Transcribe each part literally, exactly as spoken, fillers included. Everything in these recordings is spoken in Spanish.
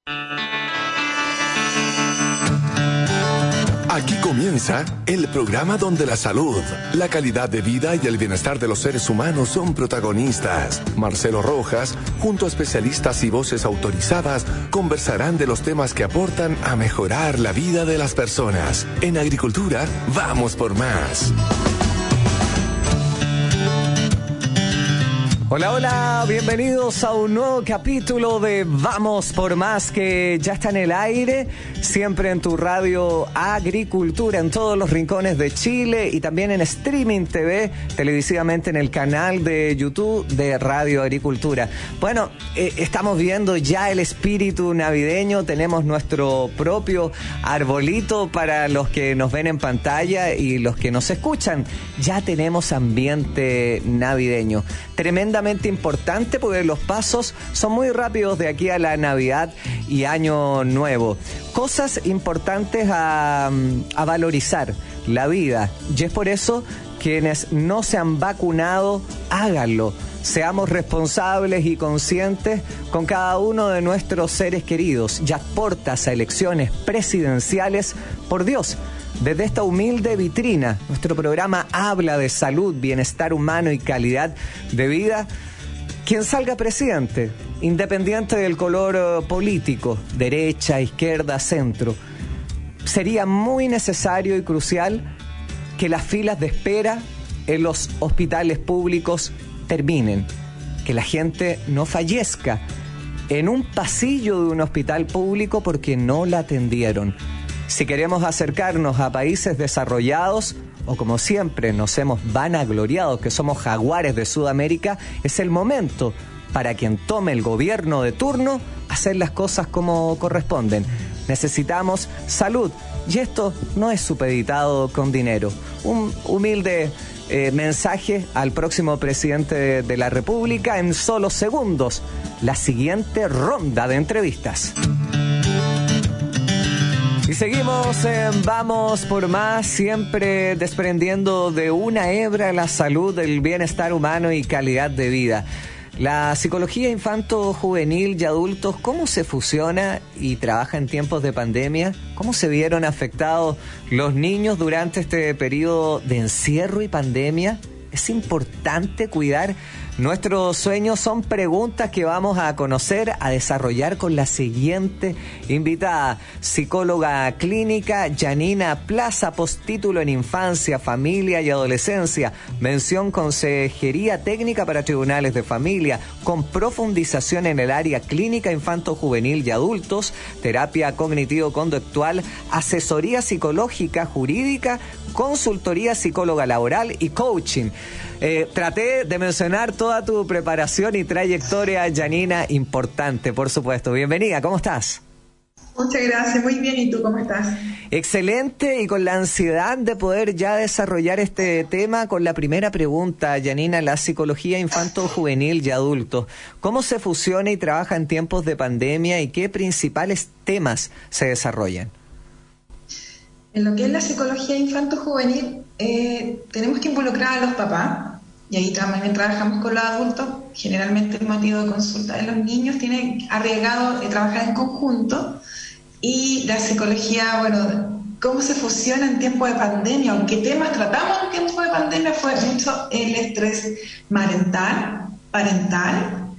Aquí comienza el programa donde la salud, la calidad de vida y el bienestar de los seres humanos son protagonistas. Marcelo Rojas, junto a especialistas y voces autorizadas, conversarán de los temas que aportan a mejorar la vida de las personas. En agricultura, vamos por más. Hola, hola, bienvenidos a un nuevo capítulo de Vamos por Más, que ya está en el aire, siempre en tu radio Agricultura, en todos los rincones de Chile y también en Streaming T V, televisivamente en el canal de YouTube de Radio Agricultura. Bueno, eh, estamos viendo ya el espíritu navideño, tenemos nuestro propio arbolito para los que nos ven en pantalla y los que nos escuchan. Ya tenemos ambiente navideño. Tremenda importante porque los pasos son muy rápidos de aquí a la Navidad y Año Nuevo. Cosas importantes a, a valorizar, la vida, y es por eso quienes no se han vacunado, háganlo. Seamos responsables y conscientes con cada uno de nuestros seres queridos. Ya portas a elecciones presidenciales, por Dios. Desde esta humilde vitrina, nuestro programa habla de salud, bienestar humano y calidad de vida. Quien salga presidente, independiente del color político, derecha, izquierda, centro, sería muy necesario y crucial que las filas de espera en los hospitales públicos terminen, que la gente no fallezca en un pasillo de un hospital público porque no la atendieron. Si queremos acercarnos a países desarrollados, o como siempre nos hemos vanagloriado que somos jaguares de Sudamérica, es el momento para quien tome el gobierno de turno hacer las cosas como corresponden. Necesitamos salud, y esto no es supeditado con dinero. Un humilde eh, mensaje al próximo presidente de, de la República en solo segundos. La siguiente ronda de entrevistas. Y seguimos en Vamos por Más, siempre desprendiendo de una hebra la salud, el bienestar humano y calidad de vida. La psicología infanto-juvenil y adultos, ¿cómo se fusiona y trabaja en tiempos de pandemia? ¿Cómo se vieron afectados los niños durante este periodo de encierro y pandemia? Es importante cuidar nuestros sueños. Son preguntas que vamos a conocer, a desarrollar con la siguiente invitada, psicóloga clínica Janina Plaza, postítulo en infancia, familia y adolescencia, mención consejería técnica para tribunales de familia, con profundización en el área clínica infanto-juvenil y adultos, terapia cognitivo-conductual, asesoría psicológica jurídica, consultoría psicóloga laboral y coaching. Eh, traté de mencionar toda tu preparación y trayectoria, Janina, importante, por supuesto. Bienvenida, ¿cómo estás? Muchas gracias, muy bien. ¿Y tú cómo estás? Excelente, y con la ansiedad de poder ya desarrollar este tema con la primera pregunta, Janina, la psicología infanto-juvenil y adultos. ¿Cómo se fusiona y trabaja en tiempos de pandemia y qué principales temas se desarrollan? En lo que es la psicología infanto-juvenil, eh, tenemos que involucrar a los papás, y ahí también trabajamos con los adultos. Generalmente el motivo de consulta de los niños tiene arriesgado de trabajar en conjunto, y la psicología, bueno, cómo se fusiona en tiempo de pandemia, o qué temas tratamos en tiempo de pandemia, fue mucho el estrés parental, parental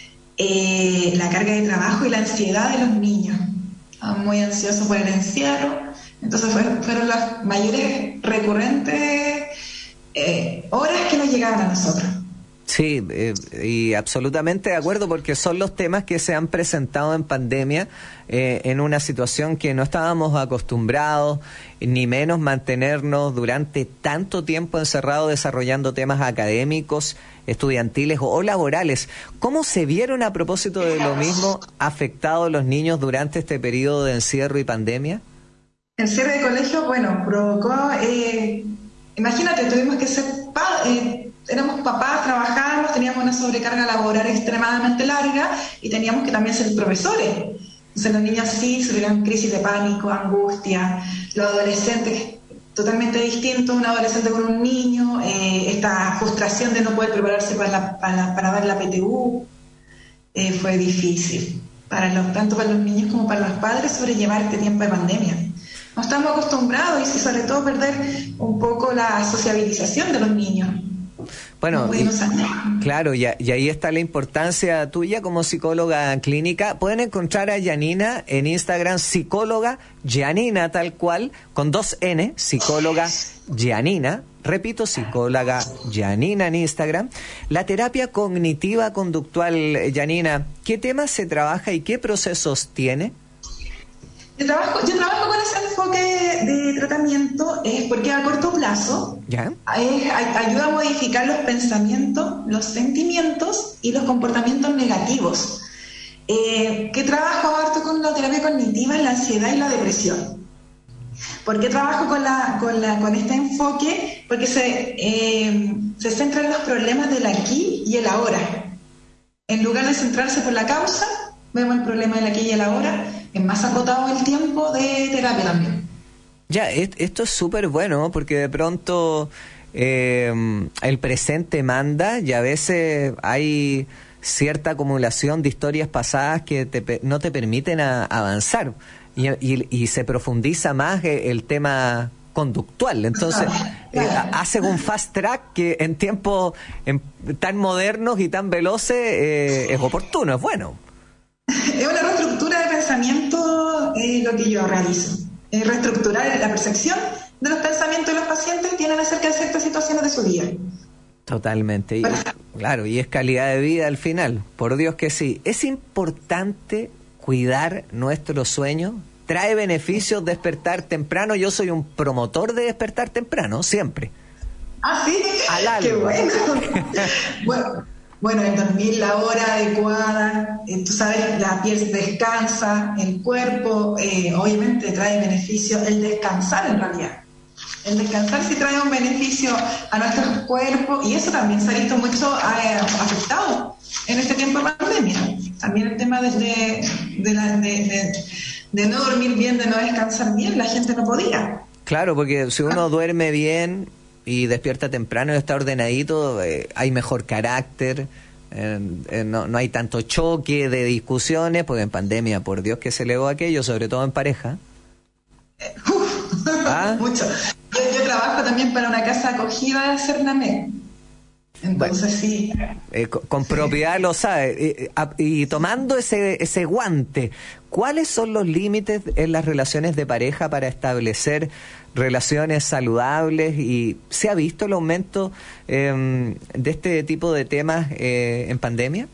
eh, la carga de trabajo y la ansiedad de los niños. Estaban muy ansiosos por el encierro. Entonces fueron, fueron las mayores recurrentes eh, horas que nos llegaban a nosotros. Sí, eh, y absolutamente de acuerdo, porque son los temas que se han presentado en pandemia, eh, en una situación que no estábamos acostumbrados, ni menos mantenernos durante tanto tiempo encerrados desarrollando temas académicos, estudiantiles o, o laborales. ¿Cómo se vieron, a propósito de lo mismo, afectados los niños durante este periodo de encierro y pandemia? El cierre de colegio, bueno, provocó, eh, imagínate, tuvimos que ser, pa- eh, éramos papás, trabajábamos, teníamos una sobrecarga laboral extremadamente larga y teníamos que también ser profesores. Entonces los niños sí sufrieron crisis de pánico, angustia, los adolescentes totalmente distintos, un adolescente con un niño, eh, esta frustración de no poder prepararse para, la, para, para dar la P T U, eh, fue difícil. para los, tanto para los niños como para los padres, sobrellevar este tiempo de pandemia. No estamos acostumbrados y sobre todo perder un poco la sociabilización de los niños. Bueno, y, claro, y, y ahí está la importancia tuya como psicóloga clínica. Pueden encontrar a Yanina en Instagram, psicóloga Yanina, tal cual, con dos N, psicóloga Yanina. Repito, psicóloga Yanina en Instagram. La terapia cognitiva conductual, Yanina, ¿qué temas se trabaja y qué procesos tiene? Yo trabajo, yo trabajo con ese enfoque de tratamiento eh, porque a corto plazo ¿Ya? eh, ayuda a modificar los pensamientos, los sentimientos y los comportamientos negativos. Eh, que trabajo harto con la terapia cognitiva en la ansiedad y la depresión. ¿Por qué trabajo con, la, con, la, con este enfoque? Porque se, eh, se centra en los problemas del aquí y el ahora. En lugar de centrarse por la causa, vemos el problema del aquí y el ahora. Es más acotado el tiempo de terapia también. Ya, esto es súper bueno porque de pronto eh, el presente manda y a veces hay cierta acumulación de historias pasadas que te, no te permiten a, avanzar y, y, y se profundiza más el tema conductual. Entonces, eh, hacen un fast track que en tiempos en, tan modernos y tan veloces eh, es oportuno, es bueno. Es una reestructura de pensamiento eh, lo que yo realizo. Es reestructurar la percepción de los pensamientos de los pacientes tienen acerca de ciertas situaciones de su vida. Totalmente. Y, claro, y es calidad de vida al final. Por Dios que sí. Es importante cuidar nuestro sueño. Trae beneficios despertar temprano. Yo soy un promotor de despertar temprano, siempre. Ah, sí. Al Qué bueno. Bueno. Bueno, el dormir la hora adecuada, eh, tú sabes, la piel descansa, el cuerpo, eh, obviamente trae beneficio, el descansar en realidad. El descansar sí trae un beneficio a nuestros cuerpos y eso también se ha visto mucho eh, afectado en este tiempo de pandemia. También el tema de, de, de, la, de, de, de no dormir bien, de no descansar bien, la gente no podía. Claro, porque si uno duerme bien y despierta temprano y está ordenadito, eh, hay mejor carácter, eh, eh, no, no hay tanto choque de discusiones, porque en pandemia, por Dios que se elevó aquello, sobre todo en pareja. Uf, ¿Ah? Mucho. Yo, yo trabajo también para una casa acogida de Cernamé. Entonces bueno, sí. Eh, con, con sí. propiedad lo sabe. Eh, eh, y tomando ese, ese guante, ¿cuáles son los límites en las relaciones de pareja para establecer relaciones saludables? ¿Y se ha visto el aumento eh, de este tipo de temas eh, en pandemia?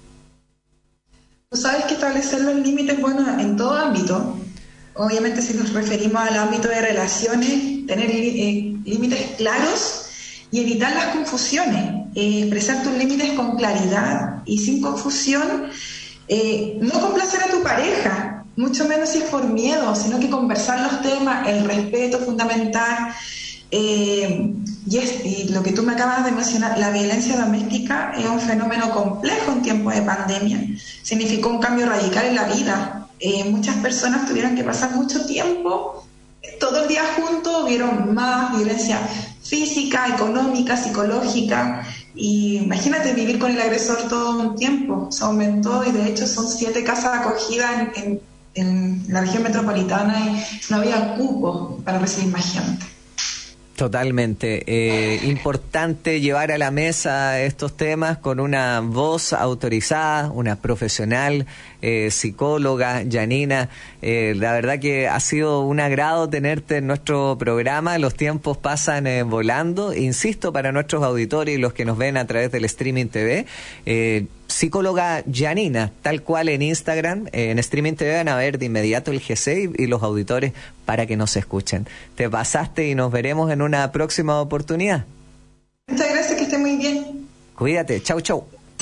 Tú sabes que establecer los límites, bueno, en todo ámbito. Obviamente si nos referimos al ámbito de relaciones, tener eh, límites claros y evitar las confusiones, eh, expresar tus límites con claridad y sin confusión, eh, no complacer a tu pareja, mucho menos si es por miedo, sino que conversar los temas, el respeto fundamental, eh, y, es, y lo que tú me acabas de mencionar, la violencia doméstica es un fenómeno complejo en tiempos de pandemia, significó un cambio radical en la vida, eh, muchas personas tuvieron que pasar mucho tiempo todo el día juntos, vieron más violencia física, económica, psicológica, y imagínate vivir con el agresor todo un tiempo, se aumentó y de hecho son siete casas acogidas en, en, en la región metropolitana y no había cupo para recibir más gente. Totalmente. Eh, importante llevar a la mesa estos temas con una voz autorizada, una profesional, eh, psicóloga, Yanina. Eh, la verdad que ha sido un agrado tenerte en nuestro programa. Los tiempos pasan eh, volando. Insisto, para nuestros auditores y los que nos ven a través del streaming T V, eh, psicóloga Yanina, tal cual en Instagram, eh, en streaming T V van a ver de inmediato el G C y, y los auditores para que nos escuchen. Te pasaste y nos veremos en una próxima oportunidad. Muchas gracias, que esté muy bien. Cuídate, chau chau.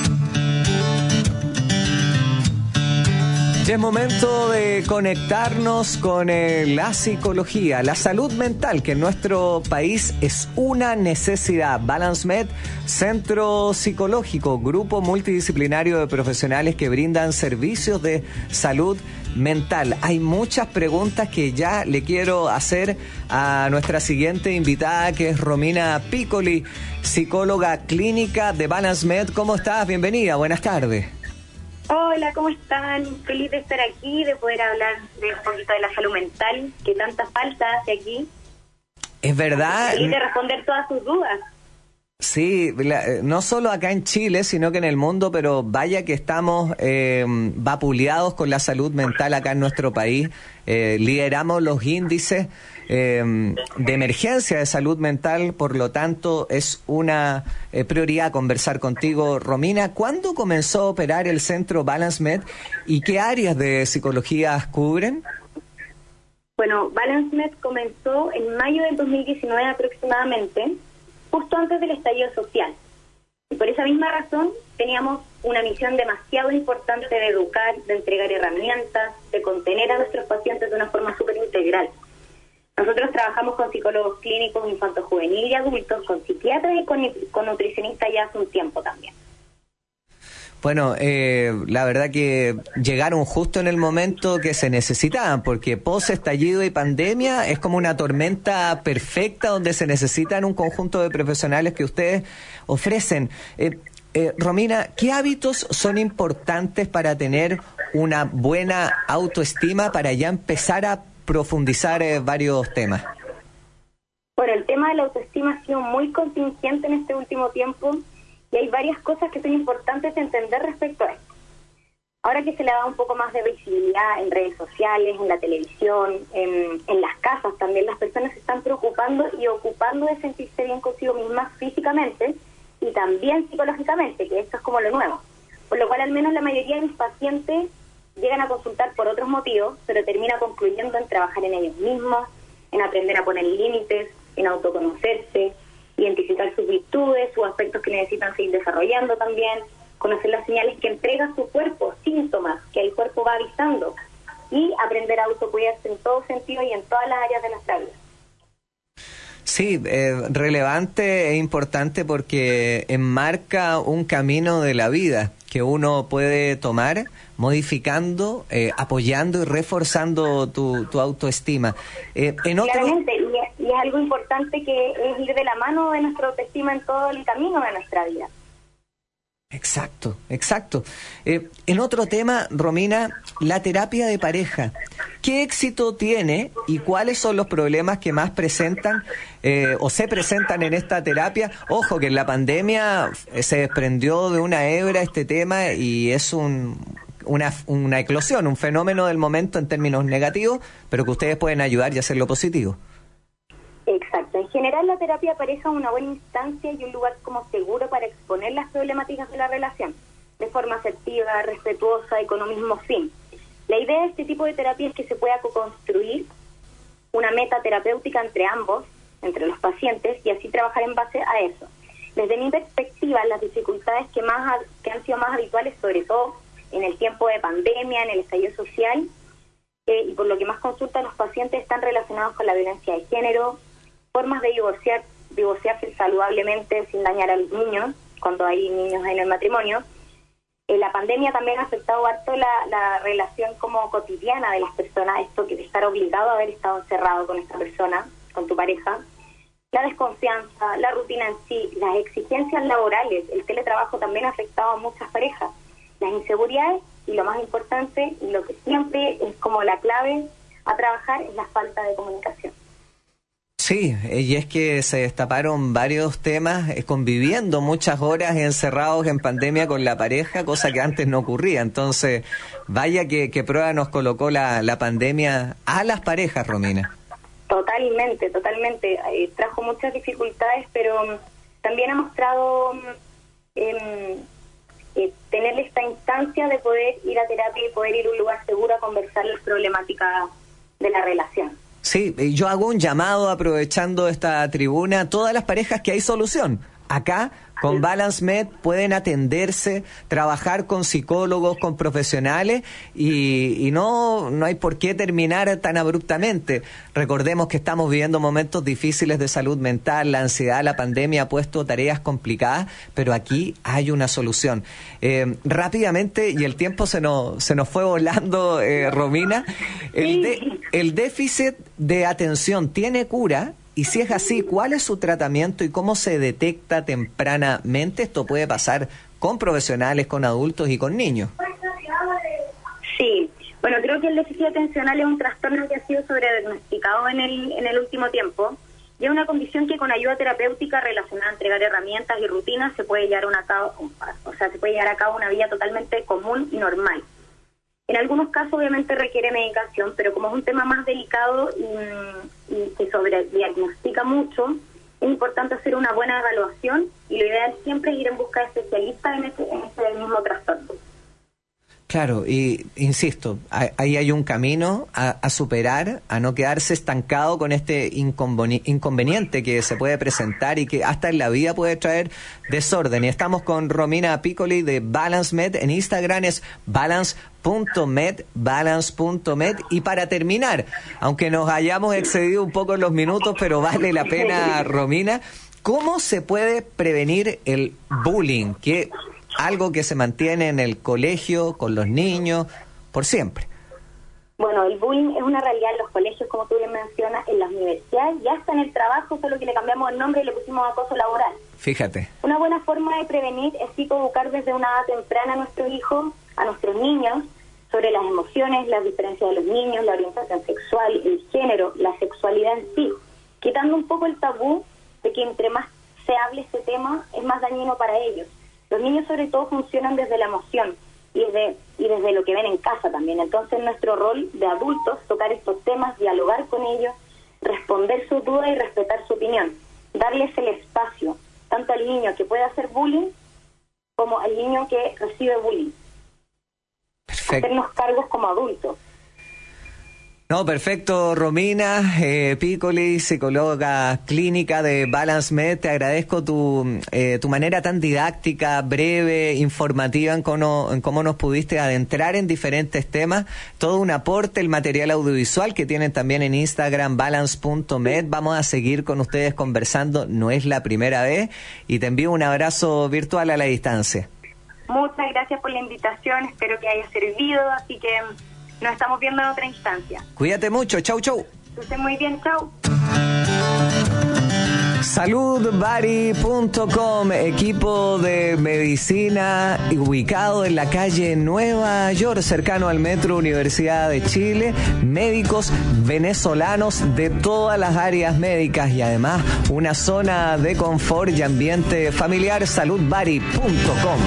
Ya es momento de conectarnos con eh, la psicología, la salud mental, que en nuestro país es una necesidad. BalanceMed, centro psicológico, grupo multidisciplinario de profesionales que brindan servicios de salud mental. Hay muchas preguntas que ya le quiero hacer a nuestra siguiente invitada, que es Romina Piccoli, psicóloga clínica de BalanceMed. ¿Cómo estás? Bienvenida, buenas tardes. Hola, ¿cómo están? Feliz de estar aquí, de poder hablar de un poquito de la salud mental, que tanta falta hace aquí. Es verdad. Feliz de responder todas sus dudas. Sí, la, no solo acá en Chile, sino que en el mundo, pero vaya que estamos eh, vapuleados con la salud mental acá en nuestro país. Eh, lideramos los índices eh, de emergencia de salud mental, por lo tanto es una eh, prioridad conversar contigo. Romina, ¿cuándo comenzó a operar el centro Balance Med y qué áreas de psicología cubren? Bueno, Balance Med comenzó en mayo del dos mil diecinueve aproximadamente, justo antes del estallido social. Y por esa misma razón teníamos una misión demasiado importante de educar, de entregar herramientas, de contener a nuestros pacientes de una forma súper integral. Nosotros trabajamos con psicólogos clínicos infanto-juvenil y adultos, con psiquiatras y con, con nutricionistas ya hace un tiempo también. Bueno, eh, la verdad que llegaron justo en el momento que se necesitaban, porque post-estallido y pandemia es como una tormenta perfecta donde se necesitan un conjunto de profesionales que ustedes ofrecen. Eh, eh, Romina, ¿qué hábitos son importantes para tener una buena autoestima, para ya empezar a profundizar eh, varios temas? Bueno, el tema de la autoestima ha sido muy contingente en este último tiempo. Y hay varias cosas que son importantes de entender respecto a esto. Ahora que se le da un poco más de visibilidad en redes sociales, en la televisión, en, en las casas también, las personas se están preocupando y ocupando de sentirse bien consigo mismas físicamente y también psicológicamente, que esto es como lo nuevo. Por lo cual al menos la mayoría de mis pacientes llegan a consultar por otros motivos, pero termina concluyendo en trabajar en ellos mismos, en aprender a poner límites, en autoconocerse, identificar sus virtudes, sus aspectos que necesitan seguir desarrollando también, conocer las señales que entrega su cuerpo, síntomas que el cuerpo va avisando, y aprender a autocuidarse en todo sentido y en todas las áreas de nuestra vida. Sí, eh, relevante e importante porque enmarca un camino de la vida que uno puede tomar modificando, eh, apoyando y reforzando tu, tu autoestima. Eh, en otro... Claramente, y es, y es algo importante que es ir de la mano de nuestra autoestima en todo el camino de nuestra vida. Exacto, exacto. Eh, en otro tema, Romina, la terapia de pareja. ¿Qué éxito tiene y cuáles son los problemas que más presentan eh, o se presentan en esta terapia? Ojo, que en la pandemia se desprendió de una hebra este tema y es un, una, una eclosión, un fenómeno del momento en términos negativos, pero que ustedes pueden ayudar y hacerlo positivo. Exacto. En general, la terapia de pareja es una buena instancia y un lugar como seguro para exponer las problemáticas de la relación, de forma asertiva, respetuosa y con un mismo fin. La idea de este tipo de terapia es que se pueda co-construir una meta terapéutica entre ambos, entre los pacientes, y así trabajar en base a eso. Desde mi perspectiva, las dificultades que más que han sido más habituales, sobre todo en el tiempo de pandemia, en el estallido social, eh, y por lo que más consultan los pacientes, están relacionados con la violencia de género, formas de divorciar, divorciarse saludablemente sin dañar a los niños, cuando hay niños en el matrimonio. Eh, la pandemia también ha afectado harto la, la relación como cotidiana de las personas, esto de estar obligado a haber estado encerrado con esta persona, con tu pareja, la desconfianza, la rutina en sí, las exigencias laborales, el teletrabajo también ha afectado a muchas parejas, las inseguridades y lo más importante, y lo que siempre es como la clave a trabajar, es la falta de comunicación. Sí, y es que se destaparon varios temas, eh, conviviendo muchas horas encerrados en pandemia con la pareja, cosa que antes no ocurría. Entonces, vaya que, que prueba nos colocó la, la pandemia a las parejas, Romina. Totalmente, totalmente. Eh, trajo muchas dificultades, pero um, también ha mostrado um, eh, eh, tener esta instancia de poder ir a terapia y poder ir a un lugar seguro a conversar las problemáticas de la relación. Sí, yo hago un llamado aprovechando esta tribuna a todas las parejas que hay solución. Acá, con Balance Med, pueden atenderse, trabajar con psicólogos, con profesionales y, y no, no hay por qué terminar tan abruptamente. Recordemos que estamos viviendo momentos difíciles de salud mental, la ansiedad, la pandemia ha puesto tareas complicadas, pero aquí hay una solución. Eh, rápidamente, y el tiempo se nos, se nos fue volando, eh, Romina, el, de, el déficit de atención tiene cura. Y si es así, ¿cuál es su tratamiento y cómo se detecta tempranamente? Esto puede pasar con profesionales, con adultos y con niños. Bueno, creo que el déficit atencional es un trastorno que ha sido sobrediagnosticado en el, en el último tiempo y es una condición que con ayuda terapéutica relacionada a entregar herramientas y rutinas se puede llevar a cabo, o sea, se puede llevar a cabo una vida totalmente común y normal. En algunos casos obviamente requiere medicación, pero como es un tema más delicado y, y se sobrediagnostica mucho, es importante hacer una buena evaluación y lo ideal siempre es ir en busca de especialistas en este, en este mismo trastorno. Claro, y insisto, ahí hay un camino a, a superar, a no quedarse estancado con este inconveniente que se puede presentar y que hasta en la vida puede traer desorden. Y estamos con Romina Piccoli de BalanceMed, en Instagram es balance punto med, balance punto med. Y para terminar, aunque nos hayamos excedido un poco en los minutos, pero vale la pena, Romina, ¿cómo se puede prevenir el bullying? Que algo que se mantiene en el colegio, con los niños, por siempre. Bueno, el bullying es una realidad en los colegios, como tú bien mencionas, en las universidades, ya está en el trabajo, solo que le cambiamos el nombre y le pusimos acoso laboral. Fíjate. Una buena forma de prevenir es psicoeducar desde una edad temprana a nuestros hijos, a nuestros niños, sobre las emociones, las diferencias de los niños, la orientación sexual, el género, la sexualidad en sí, quitando un poco el tabú de que entre más se hable este tema, es más dañino para ellos. Los niños sobre todo funcionan desde la emoción y desde, y desde lo que ven en casa también. Entonces nuestro rol de adultos, tocar estos temas, dialogar con ellos, responder sus dudas y respetar su opinión. Darles el espacio, tanto al niño que puede hacer bullying, como al niño que recibe bullying. Perfecto. Hacernos cargos como adultos. No, perfecto, Romina eh, Piccoli, psicóloga clínica de BalanceMed. Te agradezco tu eh, tu manera tan didáctica, breve, informativa en cómo, en cómo nos pudiste adentrar en diferentes temas. Todo un aporte, el material audiovisual que tienen también en Instagram, balance punto med. Vamos a seguir con ustedes conversando, no es la primera vez. Y te envío un abrazo virtual a la distancia. Muchas gracias por la invitación, espero que haya servido, así que nos estamos viendo en otra instancia. Cuídate mucho, chau, chau. Que estés muy bien, chau. salud bari punto com, equipo de medicina ubicado en la calle Nueva York, cercano al Metro Universidad de Chile, médicos venezolanos de todas las áreas médicas y además una zona de confort y ambiente familiar, salud bari punto com.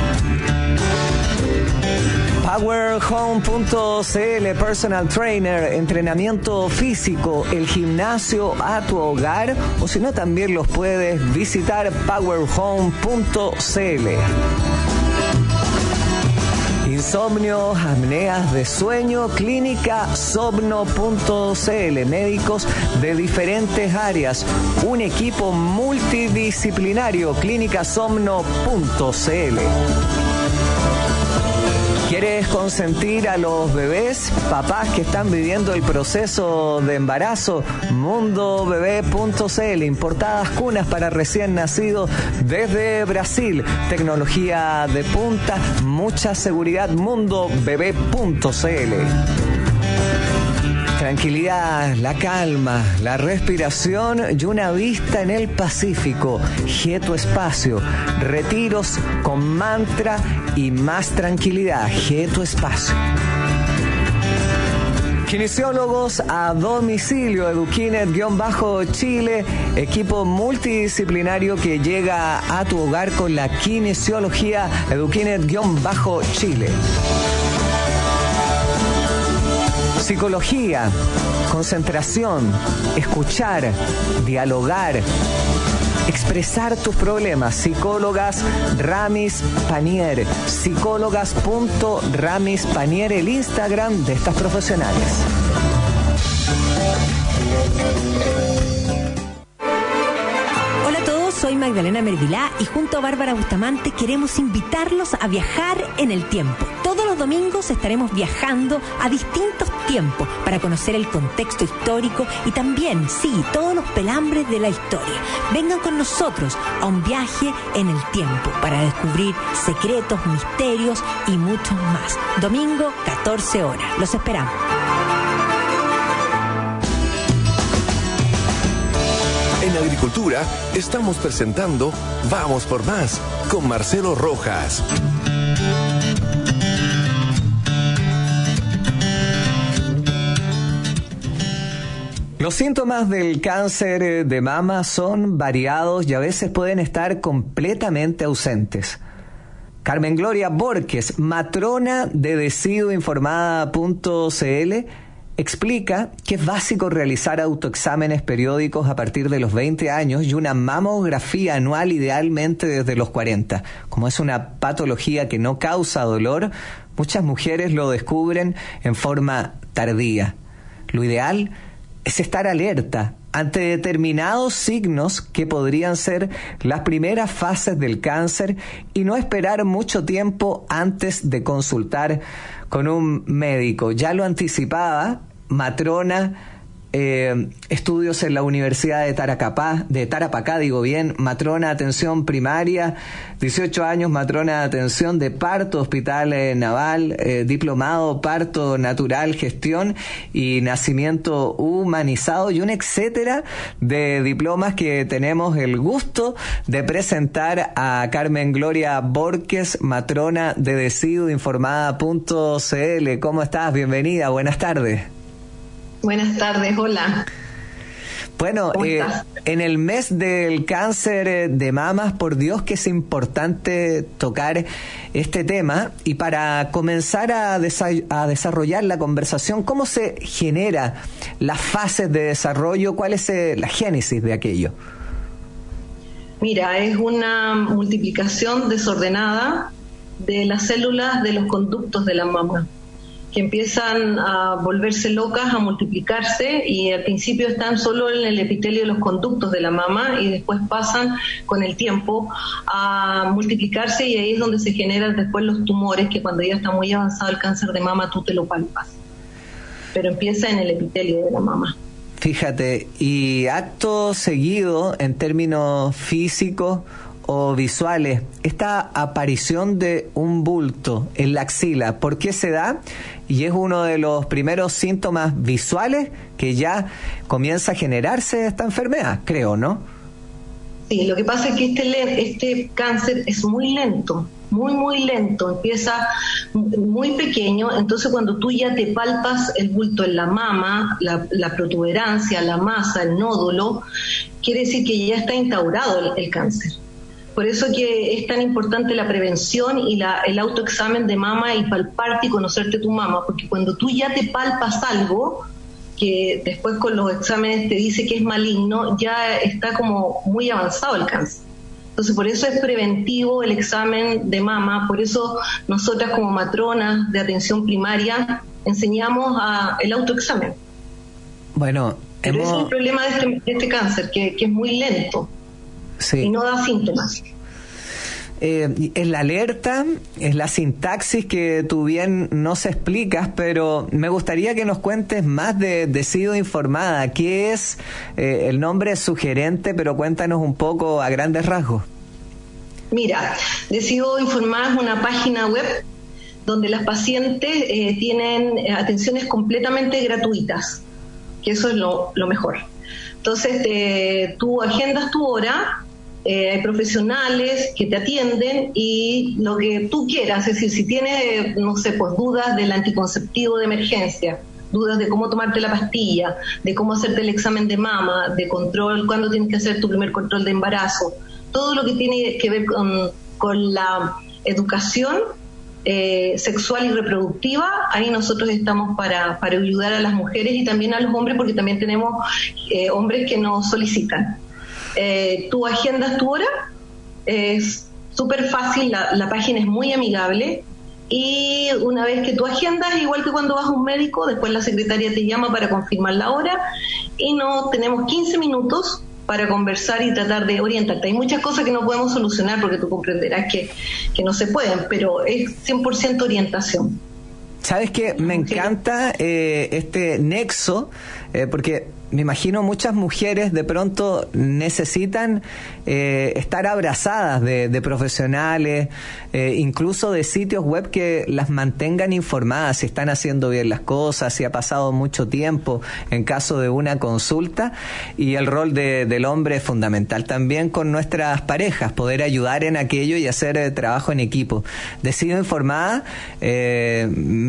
power home punto c l, personal trainer, entrenamiento físico, el gimnasio a tu hogar, o si no también los puedes visitar power home punto c l. Insomnio, apneas de sueño, clínica somno punto c l, médicos de diferentes áreas, un equipo multidisciplinario, clínica somno punto c l. ¿Quieres consentir a los bebés, papás que están viviendo el proceso de embarazo? mundo bebé punto c l, importadas cunas para recién nacidos desde Brasil, tecnología de punta, mucha seguridad, mundo bebé punto c l. Tranquilidad, la calma, la respiración y una vista en el Pacífico. G Tu Espacio. Retiros con mantra y más tranquilidad. G Tu Espacio. Kinesiólogos a domicilio, Edukinet-Chile, equipo multidisciplinario que llega a tu hogar con la kinesiología, Edukinet-Chile. Psicología, concentración, escuchar, dialogar, expresar tus problemas. Psicólogas Ramis Panier, psicólogas punto ramis panier, el Instagram de estas profesionales. Hola a todos, soy Magdalena Mervilá y junto a Bárbara Bustamante queremos invitarlos a viajar en el tiempo. Todos los domingos estaremos viajando a distintos tiempos para conocer el contexto histórico y también, sí, todos los pelambres de la historia. Vengan con nosotros a un viaje en el tiempo para descubrir secretos, misterios y muchos más. Domingo, catorce horas. Los esperamos. En Agricultura estamos presentando Vamos por Más con Marcelo Rojas. Los síntomas del cáncer de mama son variados y a veces pueden estar completamente ausentes. Carmen Gloria Borges, matrona de decido informada punto c l, explica que es básico realizar autoexámenes periódicos a partir de los veinte años y una mamografía anual idealmente desde los cuarenta. Como es una patología que no causa dolor, muchas mujeres lo descubren en forma tardía. Lo ideal es estar alerta ante determinados signos que podrían ser las primeras fases del cáncer y no esperar mucho tiempo antes de consultar con un médico. Ya lo anticipaba, matrona, eh, estudios en la Universidad de Tarapacá, de Tarapacá, digo bien, matrona de atención primaria, dieciocho años, matrona de atención de parto, hospital eh, naval, eh, diplomado, parto natural, gestión y nacimiento humanizado y un etcétera de diplomas que tenemos el gusto de presentar a Carmen Gloria Borges, matrona de decido informada punto c l. ¿Cómo estás? Bienvenida, buenas tardes. Buenas tardes, hola. Bueno, eh, en el mes del cáncer de mamas, por Dios que es importante tocar este tema. Y para comenzar a, desa- a desarrollar la conversación, ¿cómo se genera las fases de desarrollo? ¿Cuál es eh, la génesis de aquello? Mira, es una multiplicación desordenada de las células de los conductos de la mama, que empiezan a volverse locas, a multiplicarse, y al principio están solo en el epitelio de los conductos de la mama y después pasan con el tiempo a multiplicarse, y ahí es donde se generan después los tumores, que cuando ya está muy avanzado el cáncer de mama tú te lo palpas, pero empieza en el epitelio de la mama. Fíjate, y acto seguido, en términos físicos o visuales, esta aparición de un bulto en la axila, ¿por qué se da? Y es uno de los primeros síntomas visuales que ya comienza a generarse esta enfermedad, creo, ¿no? Sí, lo que pasa es que este, este cáncer es muy lento, muy, muy lento, empieza muy pequeño, entonces cuando tú ya te palpas el bulto en la mama, la, la protuberancia, la masa, el nódulo, quiere decir que ya está instaurado el, el cáncer. Por eso que es tan importante la prevención y la, el autoexamen de mama y palparte y conocerte tu mama, porque cuando tú ya te palpas algo, que después con los exámenes te dice que es maligno, ya está como muy avanzado el cáncer. Entonces por eso es preventivo el examen de mama, por eso nosotras como matronas de atención primaria enseñamos a el autoexamen. Bueno, Pero hemos... ese es el problema de este, de este cáncer, que, que es muy lento. Sí. Y no da síntomas. Eh, es la alerta, es la sintaxis que tú bien nos explicas, pero me gustaría que nos cuentes más de Decido Informada. ¿Qué es? Eh, el nombre es sugerente, pero cuéntanos un poco a grandes rasgos. Mira, Decido Informada es una página web donde las pacientes eh, tienen atenciones completamente gratuitas, que eso es lo, lo mejor. Entonces, eh, tú agendas tu hora, eh, hay profesionales que te atienden y lo que tú quieras, es decir, si tienes, no sé, pues dudas del anticonceptivo de emergencia, dudas de cómo tomarte la pastilla, de cómo hacerte el examen de mama, de control, cuándo tienes que hacer tu primer control de embarazo, todo lo que tiene que ver con, con la educación eh, sexual y reproductiva, ahí nosotros estamos para, para ayudar a las mujeres y también a los hombres, porque también tenemos eh, hombres que nos solicitan. Eh, tú agendas tu hora, es súper fácil, la, la página es muy amigable, y una vez que tú agendas, igual que cuando vas a un médico, después la secretaria te llama para confirmar la hora, y no tenemos quince minutos para conversar y tratar de orientarte. Hay muchas cosas que no podemos solucionar, porque tú comprenderás que, que no se pueden, pero es cien por ciento orientación. ¿Sabes qué? Me encanta eh, este nexo, eh, porque me imagino muchas mujeres de pronto necesitan eh, estar abrazadas de, de profesionales, eh, incluso de sitios web que las mantengan informadas si están haciendo bien las cosas, si ha pasado mucho tiempo en caso de una consulta, y el rol de, del hombre es fundamental también con nuestras parejas, poder ayudar en aquello y hacer eh, trabajo en equipo. Decido Informada, eh, me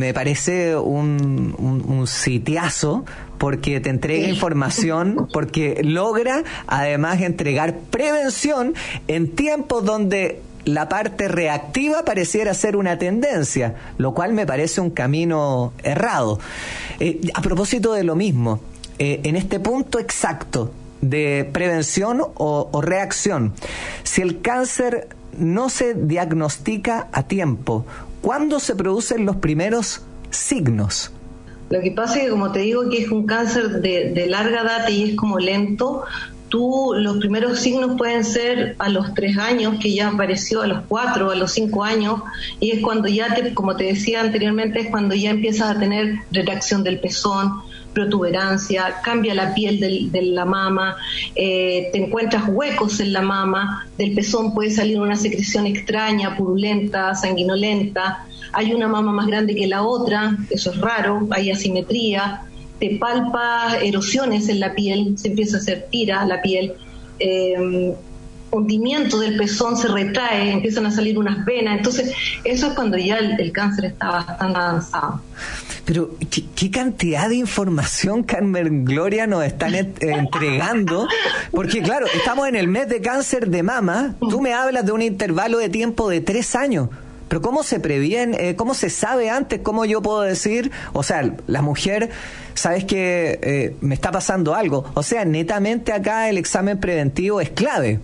me parece un, un, un sitiazo porque te entrega información, porque logra además entregar prevención en tiempos donde la parte reactiva pareciera ser una tendencia, lo cual me parece un camino errado. Eh, a propósito de lo mismo, eh, en este punto exacto de prevención o, o reacción, si el cáncer no se diagnostica a tiempo, ¿cuándo se producen los primeros signos? Lo que pasa es que, como te digo, que es un cáncer de, de larga data y es como lento. Tú, los primeros signos pueden ser a los tres años, que ya apareció, a los cuatro, a los cinco años, y es cuando ya, te, como te decía anteriormente, es cuando ya empiezas a tener retracción del pezón, protuberancia, cambia la piel del, de la mama, eh, te encuentras huecos en la mama, del pezón puede salir una secreción extraña, purulenta, sanguinolenta, hay una mama más grande que la otra, eso es raro, hay asimetría, te palpas erosiones en la piel, se empieza a hacer tira la piel, eh, hundimiento del pezón se retrae, empiezan a salir unas venas, entonces eso es cuando ya el, el cáncer está bastante avanzado. Pero ¿qué, qué cantidad de información, Carmen Gloria, nos están et- entregando? Porque claro, estamos en el mes de cáncer de mama, tú me hablas de un intervalo de tiempo de tres años. Pero ¿cómo se previene? Eh, ¿Cómo se sabe antes? ¿Cómo yo puedo decir? O sea, la mujer, ¿sabes que eh, me está pasando algo? O sea, netamente acá el examen preventivo es clave.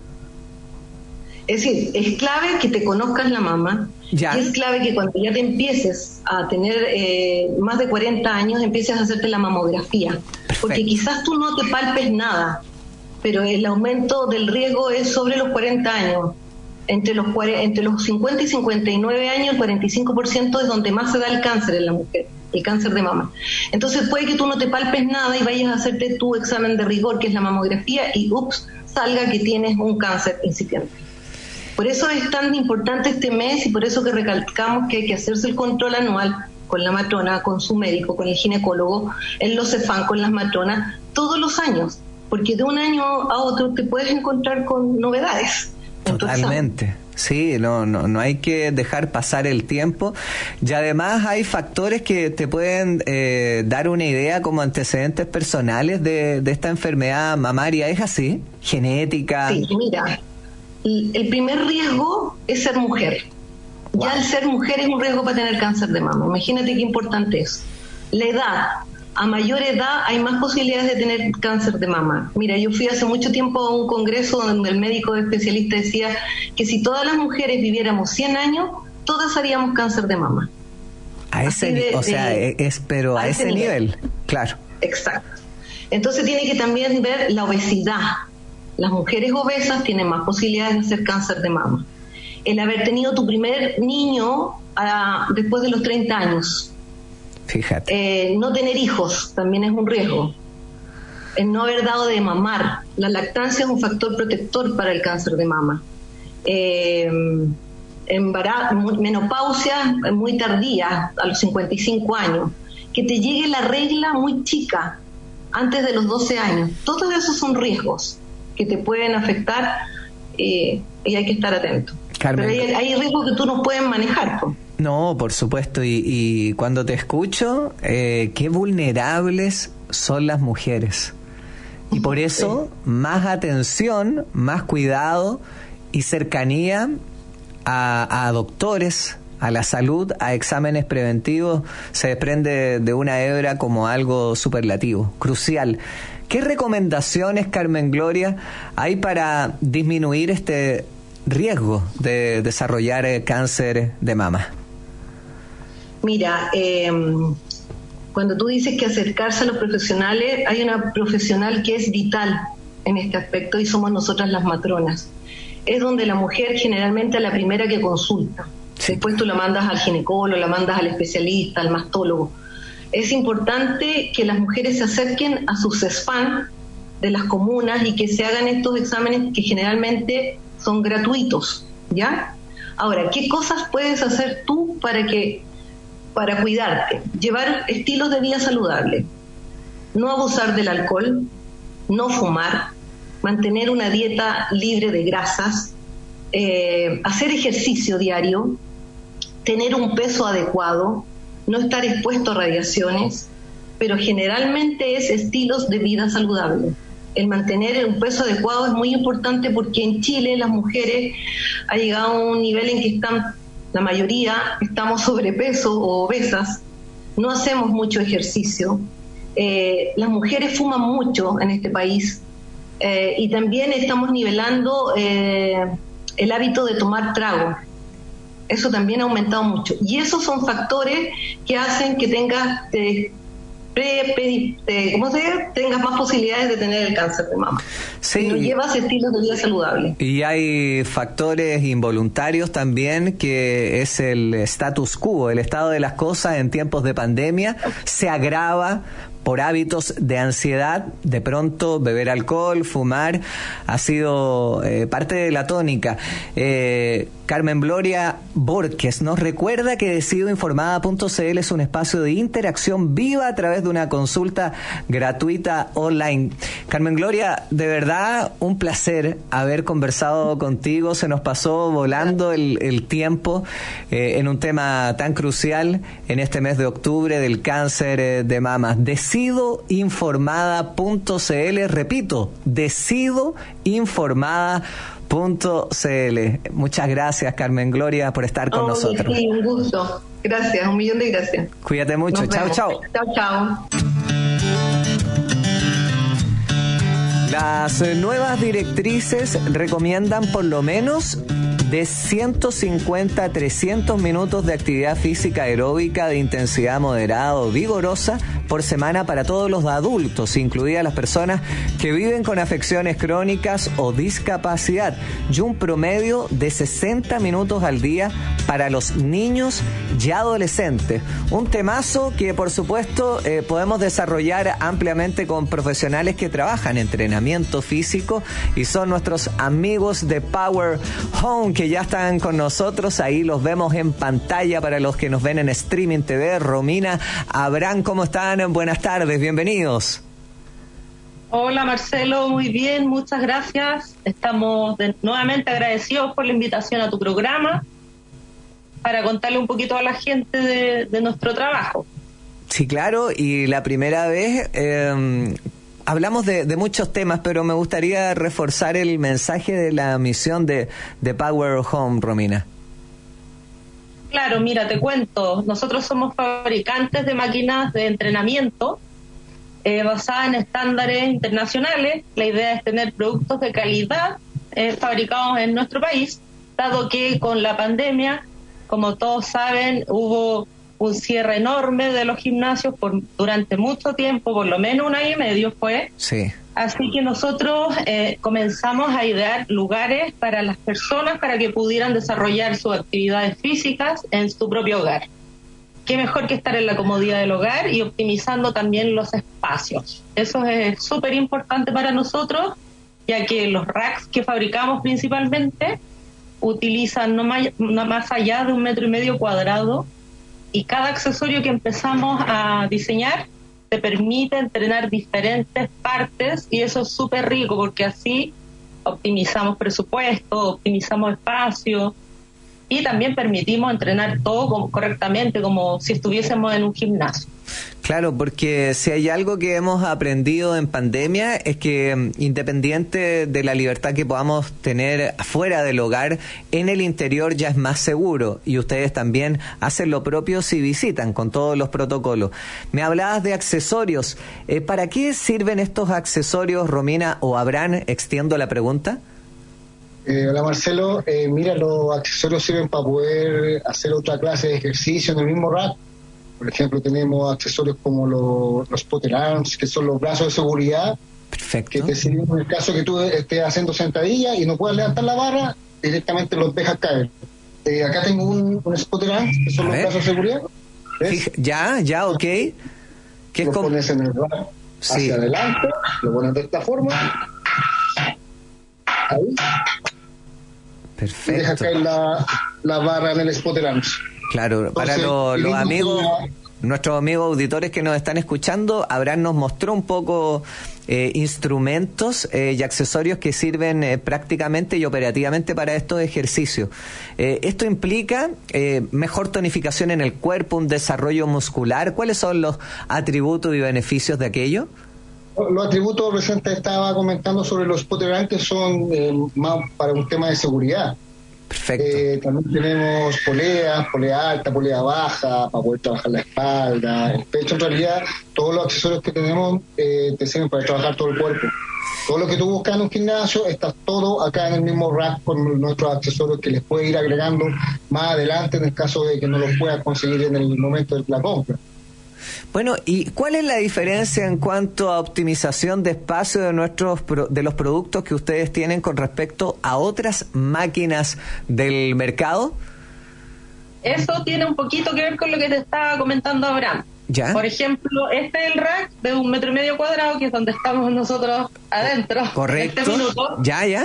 Es decir, es clave que te conozcas la mama. Ya. Y es clave que cuando ya te empieces a tener eh, más de cuarenta años, empieces a hacerte la mamografía. Perfecto. Porque quizás tú no te palpes nada, pero el aumento del riesgo es sobre los cuarenta años. Entre los, entre los cincuenta y cincuenta y nueve años, el cuarenta y cinco por ciento es donde más se da el cáncer en la mujer, el cáncer de mama. Entonces puede que tú no te palpes nada y vayas a hacerte tu examen de rigor, que es la mamografía, y ups, salga que tienes un cáncer incipiente. Por eso es tan importante este mes y por eso que recalcamos que hay que hacerse el control anual con la matrona, con su médico, con el ginecólogo, en los CEFAM con las matronas, todos los años, porque de un año a otro te puedes encontrar con novedades. Totalmente, sí, no, no, no hay que dejar pasar el tiempo y además hay factores que te pueden eh, dar una idea como antecedentes personales de, de esta enfermedad mamaria, ¿es así? ¿Genética? Sí, mira, el primer riesgo es ser mujer. Wow. Ya el ser mujer es un riesgo para tener cáncer de mama, imagínate qué importante es. La edad. A mayor edad hay más posibilidades de tener cáncer de mama. Mira, yo fui hace mucho tiempo a un congreso donde el médico especialista decía que si todas las mujeres viviéramos cien años, todas haríamos cáncer de mama. A ese, de, o sea, de, es pero a, a ese, ese nivel. nivel, claro. Exacto. Entonces tiene que también ver la obesidad. Las mujeres obesas tienen más posibilidades de hacer cáncer de mama. El haber tenido tu primer niño uh, después de los treinta años. Fíjate. Eh, no tener hijos también es un riesgo. El no haber dado de mamar. La lactancia es un factor protector para el cáncer de mama. Eh, embarazo, menopausia muy tardía, a los cincuenta y cinco años. Que te llegue la regla muy chica, antes de los doce años. Todos esos son riesgos que te pueden afectar eh, y hay que estar atento. Carmen. Pero hay, hay riesgos que tú no puedes manejar, ¿no? No, por supuesto, y, y cuando te escucho, eh, qué vulnerables son las mujeres. Y por eso, más atención, más cuidado y cercanía a, a doctores, a la salud, a exámenes preventivos, se desprende de una hebra como algo superlativo, crucial. ¿Qué recomendaciones, Carmen Gloria, hay para disminuir este riesgo de desarrollar eh, cáncer de mama? Mira, eh, cuando tú dices que acercarse a los profesionales, hay una profesional que es vital en este aspecto y somos nosotras las matronas. Es donde la mujer generalmente es la primera que consulta. Sí. Después tú la mandas al ginecólogo, la mandas al especialista, al mastólogo. Es importante que las mujeres se acerquen a sus CESFAM de las comunas y que se hagan estos exámenes que generalmente son gratuitos, ¿ya? Ahora, ¿qué cosas puedes hacer tú para que para cuidarte? Llevar estilos de vida saludable, no abusar del alcohol, no fumar, mantener una dieta libre de grasas, eh, hacer ejercicio diario, tener un peso adecuado, no estar expuesto a radiaciones, pero generalmente es estilos de vida saludables. El mantener un peso adecuado es muy importante porque en Chile las mujeres han llegado a un nivel en que están, la mayoría estamos sobrepeso o obesas, no hacemos mucho ejercicio, eh, las mujeres fuman mucho en este país, eh, y también estamos nivelando eh, el hábito de tomar trago. Eso también ha aumentado mucho. Y esos son factores que hacen que tengas, eh, pre, pre, eh, ¿cómo se dice? tengas más posibilidades de tener el cáncer de mama. Sí. Y no llevas estilos de vida saludables. Y hay factores involuntarios también, que es el status quo, el estado de las cosas en tiempos de pandemia, se agrava por hábitos de ansiedad. De pronto beber alcohol, fumar, ha sido eh, parte de la tónica. Eh, Carmen Gloria Borges nos recuerda que decido informada punto c l es un espacio de interacción viva a través de una consulta gratuita online. Carmen Gloria, de verdad un placer haber conversado contigo, se nos pasó volando el, el tiempo eh, en un tema tan crucial en este mes de octubre del cáncer eh, de mama. decido informada punto c l, repito, decido informada punto c l. Muchas gracias, Carmen Gloria, por estar con oh, nosotros. Sí, un gusto. Gracias, un millón de gracias. Cuídate mucho. Nos chao, vemos. chao. Chao, chao. Las nuevas directrices recomiendan por lo menos de ciento cincuenta a trescientos minutos de actividad física aeróbica de intensidad moderada o vigorosa por semana para todos los adultos, incluidas las personas que viven con afecciones crónicas o discapacidad, y un promedio de sesenta minutos al día para los niños y adolescentes. Un temazo que, por supuesto, eh, podemos desarrollar ampliamente con profesionales que trabajan en entrenamiento físico y son nuestros amigos de Power Home, que ya están con nosotros. Ahí los vemos en pantalla para los que nos ven en Streaming T V. Romina, Abraham, ¿cómo están? Buenas tardes, bienvenidos. Hola Marcelo, muy bien, muchas gracias. Estamos de, nuevamente agradecidos por la invitación a tu programa para contarle un poquito a la gente de, de nuestro trabajo. Sí, claro, y la primera vez eh, hablamos de, de muchos temas, pero me gustaría reforzar el mensaje de la misión de, de Power Home, Romina. Claro, mira, te cuento, nosotros somos fabricantes de máquinas de entrenamiento eh, basadas en estándares internacionales. La idea es tener productos de calidad eh, fabricados en nuestro país, dado que con la pandemia, como todos saben, hubo un cierre enorme de los gimnasios por durante mucho tiempo, por lo menos un año y medio fue. Sí. Así que nosotros eh, comenzamos a idear lugares para las personas para que pudieran desarrollar sus actividades físicas en su propio hogar. Qué mejor que estar en la comodidad del hogar y optimizando también los espacios. Eso es súper importante para nosotros, ya que los racks que fabricamos principalmente utilizan no más, no más allá de un metro y medio cuadrado, y cada accesorio que empezamos a diseñar te permite entrenar diferentes partes, y eso es súper rico porque así optimizamos presupuesto, optimizamos espacio y también permitimos entrenar todo como, correctamente, como si estuviésemos en un gimnasio. Claro, porque si hay algo que hemos aprendido en pandemia es que, independiente de la libertad que podamos tener fuera del hogar, en el interior ya es más seguro, y ustedes también hacen lo propio si visitan con todos los protocolos. Me hablabas de accesorios. Eh, ¿Para qué sirven estos accesorios, Romina o Abraham? Extiendo la pregunta. Eh, hola Marcelo, eh, mira, los accesorios sirven para poder hacer otra clase de ejercicio en el mismo rack. Por ejemplo, tenemos accesorios como los, los Potter Arms, que son los brazos de seguridad. Perfecto. Que te sirven en el caso que tú estés haciendo sentadilla y no puedas levantar la barra, directamente los dejas caer. Eh, acá tengo un, un Potter Arms, que son A los ver. brazos de seguridad. ¿Ves? Ya, ya, ok. ¿Qué lo es pones en el rack hacia sí. adelante, lo pones de esta forma. Ahí. Perfecto. Y deja caer la, la barra en el Potter Arms. Claro, para Entonces, lo, los amigos... nuestros amigos auditores que nos están escuchando, Abraham nos mostró un poco eh, instrumentos eh, y accesorios que sirven eh, prácticamente y operativamente para estos ejercicios. Eh, esto implica eh, mejor tonificación en el cuerpo, un desarrollo muscular. ¿Cuáles son los atributos y beneficios de aquello? Los atributos recién estaba comentando sobre los Spotter, que son eh, más para un tema de seguridad. Perfecto. Eh, también tenemos poleas, polea alta, polea baja, para poder trabajar la espalda, el pecho. En realidad, todos los accesorios que tenemos eh, te sirven para trabajar todo el cuerpo. Todo lo que tú buscas en un gimnasio está todo acá en el mismo rack con nuestros accesorios que les puede ir agregando más adelante en el caso de que no los puedas conseguir en el momento de la compra. Bueno, ¿y cuál es la diferencia en cuanto a optimización de espacio de nuestros de los productos que ustedes tienen con respecto a otras máquinas del mercado? Eso tiene un poquito que ver con lo que te estaba comentando Abraham. ¿Ya? Por ejemplo, este es el rack de un metro y medio cuadrado, que es donde estamos nosotros adentro. Correcto. En este minuto. Ya, ya.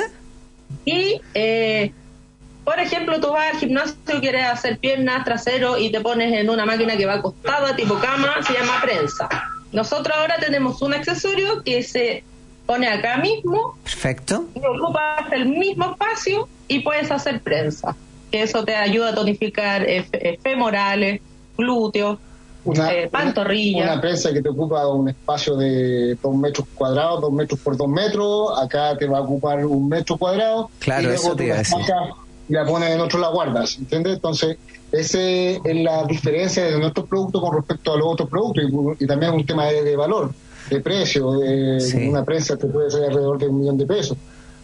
Y, eh, por ejemplo, tú vas al gimnasio, quieres hacer piernas, trasero, y te pones en una máquina que va acostada, tipo cama, se llama prensa. Nosotros ahora tenemos un accesorio que se pone acá mismo. Perfecto. Y ocupas el mismo espacio y puedes hacer prensa. Que eso te ayuda a tonificar eh, femorales, glúteos, Una, eh, pantorrilla. Una, una prensa que te ocupa un espacio de dos metros cuadrados, dos metros por dos metros. Acá te va a ocupar un metro cuadrado. Claro, y eso te iba a decir. Y la pones en otro, la guardas, ¿entiendes? Entonces, esa es la diferencia de nuestros productos con respecto a los otros productos. Y, y también es un tema de, de valor, de precio. De, sí. Una prensa te puede ser alrededor de un millón de pesos.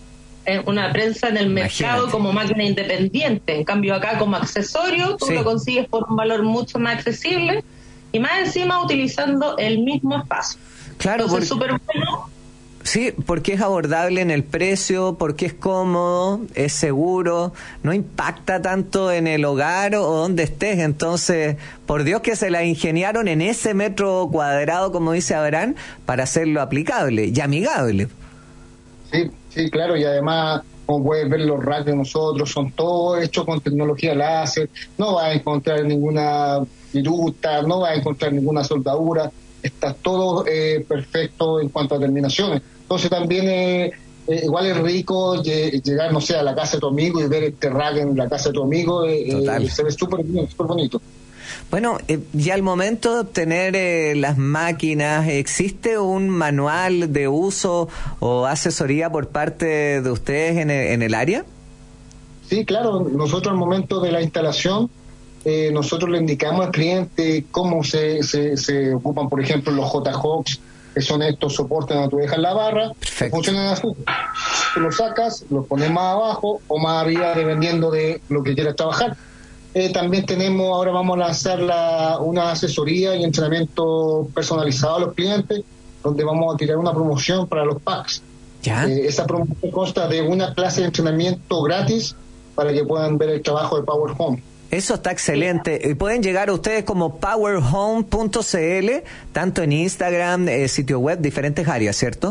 Una prensa en el mercado. Imagínate. Como máquina independiente. En cambio, acá como accesorio, tú sí. Lo consigues por un valor mucho más accesible. Y más encima utilizando el mismo espacio. Claro, entonces porque, súper bueno. Sí, porque es abordable en el precio, porque es cómodo, es seguro, no impacta tanto en el hogar o donde estés. Entonces, por Dios que se la ingeniaron en ese metro cuadrado, como dice Abraham, para hacerlo aplicable y amigable. Sí, sí, claro, y además, como puedes ver, los racks de nosotros son todos hechos con tecnología láser. No vas a encontrar ninguna viruta, no vas a encontrar ninguna soldadura, está todo eh, perfecto en cuanto a terminaciones. Entonces también eh, eh, igual es rico llegar, no sé, a la casa de tu amigo y ver este rack en la casa de tu amigo, eh, eh, se ve súper súper bonito. Bueno, eh, ya al momento de obtener eh, las máquinas, ¿existe un manual de uso o asesoría por parte de ustedes en el, en el área? Sí, claro, nosotros al momento de la instalación, eh, nosotros le indicamos al cliente cómo se, se, se ocupan, por ejemplo, los J-Hawks, que son estos soportes donde tú dejas la barra, que funcionan así. Tú los sacas, los pones más abajo o más arriba, dependiendo de lo que quieras trabajar. Eh, también tenemos, ahora vamos a lanzar la, una asesoría y entrenamiento personalizado a los clientes, donde vamos a tirar una promoción para los packs. ¿Ya? Eh, esa promoción consta de una clase de entrenamiento gratis para que puedan ver el trabajo de Power Home. Eso está excelente. Y pueden llegar a ustedes como power home punto c l, tanto en Instagram, eh, sitio web, diferentes áreas, ¿cierto?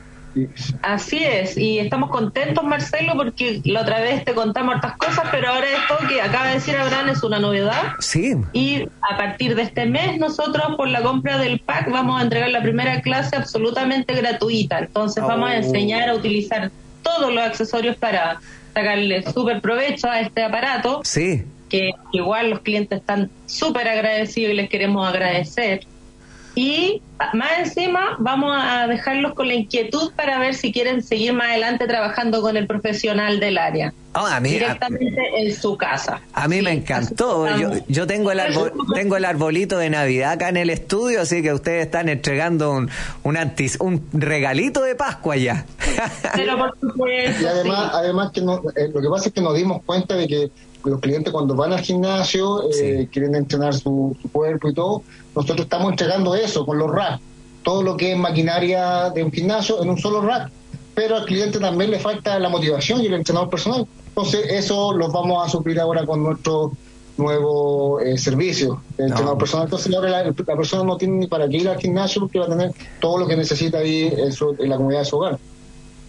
Así es, y estamos contentos, Marcelo, porque la otra vez te contamos hartas cosas, pero ahora esto que acaba de decir Abraham es una novedad. Sí. Y a partir de este mes nosotros, por la compra del pack, vamos a entregar la primera clase absolutamente gratuita. Entonces oh. vamos a enseñar a utilizar todos los accesorios para sacarle súper provecho a este aparato. Sí. Que igual los clientes están súper agradecidos y les queremos agradecer. Y más encima vamos a dejarlos con la inquietud para ver si quieren seguir más adelante trabajando con el profesional del área. Oh, a mí, directamente a, en su casa. A mí sí, me encantó. Yo, yo tengo el arbol, tengo el arbolito de Navidad acá en el estudio, así que ustedes están entregando un un, antis, un regalito de Pascua ya. Pero por supuesto, y además, sí. además que no, eh, lo que pasa es que nos dimos cuenta de que los clientes cuando van al gimnasio eh, sí. quieren entrenar su, su cuerpo y todo. Nosotros estamos entregando eso con los racks, todo lo que es maquinaria de un gimnasio en un solo rack, pero al cliente también le falta la motivación y el entrenador personal. Entonces eso los vamos a suplir ahora con nuestro nuevo eh, servicio de entrenador no. personal. Entonces ahora la, la persona no tiene ni para qué ir al gimnasio porque va a tener todo lo que necesita ahí en, su, en la comunidad de su hogar.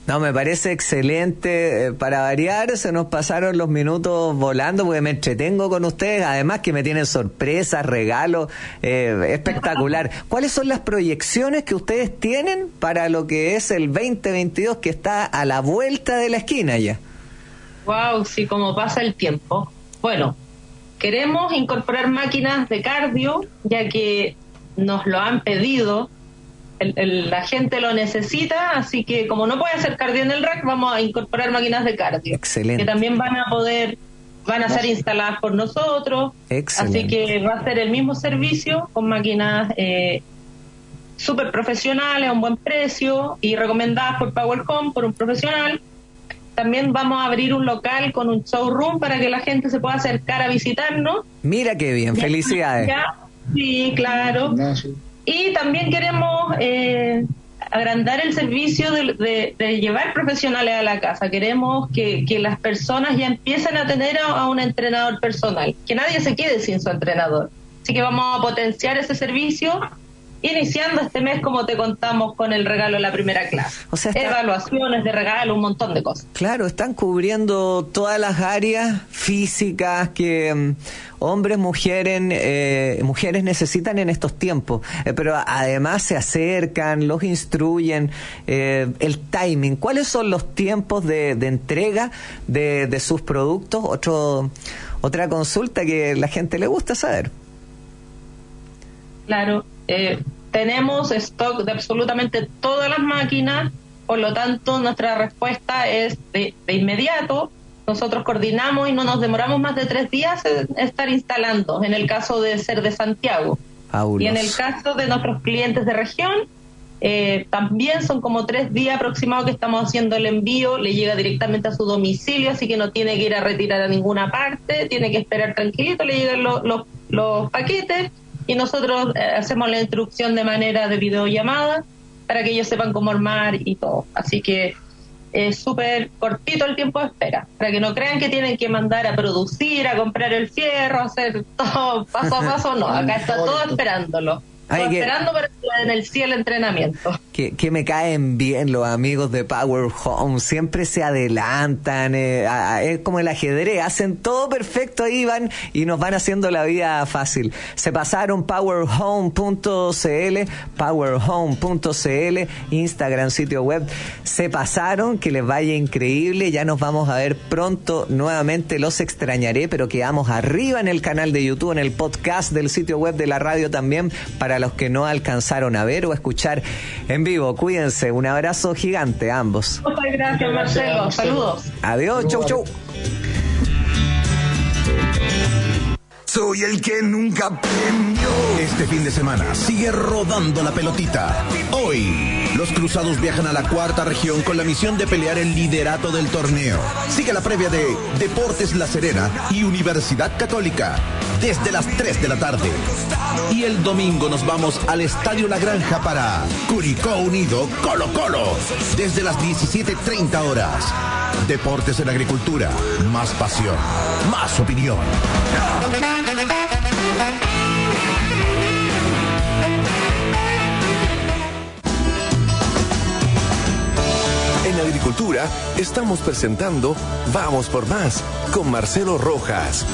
No, me parece excelente. Eh, para variar, se nos pasaron los minutos volando porque me entretengo con ustedes. Además que me tienen sorpresas, regalos, eh, espectacular. ¿Cuáles son las proyecciones que ustedes tienen para lo que es el veinte veintidós, que está a la vuelta de la esquina ya? Wow, sí, como pasa el tiempo. Bueno, queremos incorporar máquinas de cardio, ya que nos lo han pedido. El, el, la gente lo necesita, así que como no puede hacer cardio en el rack, vamos a incorporar máquinas de cardio. Excelente. Que también van a poder, van a ser instaladas por nosotros. Excelente. Así que va a ser el mismo servicio con máquinas eh, súper profesionales a un buen precio y recomendadas por Power Home, por un profesional. También vamos a abrir un local con un showroom para que la gente se pueda acercar a visitarnos. Mira qué bien, felicidades. Ya, sí, claro. Y también queremos eh, agrandar el servicio de, de, de llevar profesionales a la casa. Queremos que, que las personas ya empiecen a tener a, a un entrenador personal, que nadie se quede sin su entrenador. Así que vamos a potenciar ese servicio, iniciando este mes, como te contamos, con el regalo de la primera clase. O sea, está... evaluaciones de regalo, un montón de cosas. Claro, están cubriendo todas las áreas físicas que um, hombres, mujeres, eh, mujeres necesitan en estos tiempos. Eh, pero además se acercan, los instruyen, eh, el timing. ¿Cuáles son los tiempos de, de entrega de, de sus productos? Otro, otra consulta que la gente le gusta saber. Claro. Eh, tenemos stock de absolutamente todas las máquinas, por lo tanto nuestra respuesta es de, de inmediato. Nosotros coordinamos y no nos demoramos más de tres días en estar instalando, en el caso de ser de Santiago. Fabuloso. Y en el caso de nuestros clientes de región, eh, también son como tres días aproximados que estamos haciendo el envío, le llega directamente a su domicilio, así que no tiene que ir a retirar a ninguna parte, tiene que esperar tranquilito, le llegan los, los, los paquetes. Y nosotros eh, hacemos la instrucción de manera de videollamada para que ellos sepan cómo armar y todo. Así que es súper cortito el tiempo de espera, para que no crean que tienen que mandar a producir, a comprar el fierro, a hacer todo paso a paso. No, acá está todo esperándolo. Todo que, esperando para que en el cielo entrenamiento. Que, que me caen bien los amigos de Power Home, siempre se adelantan, eh, a, a, es como el ajedrez, hacen todo perfecto, ahí van y nos van haciendo la vida fácil. Se pasaron power home punto c l, power home punto c l, Instagram, sitio web, se pasaron, que les vaya increíble, ya nos vamos a ver pronto nuevamente, los extrañaré, pero quedamos arriba en el canal de YouTube, en el podcast del sitio web de la radio también, para los que no alcanzaron a ver o escuchar en vivo. Cuídense, un abrazo gigante a ambos. Muchas gracias, Marcelo. Saludos. Adiós, chau, chau. Soy el que nunca premió. Este fin de semana sigue rodando la pelotita. Hoy, los Cruzados viajan a la cuarta región con la misión de pelear el liderato del torneo. Sigue la previa de Deportes La Serena y Universidad Católica desde las tres de la tarde. Y el domingo nos vamos al Estadio La Granja para Curicó Unido Colo Colo desde las diecisiete treinta horas. Deportes en Agricultura, más pasión, más opinión. En Agricultura estamos presentando Vamos por Más con Marcelo Rojas.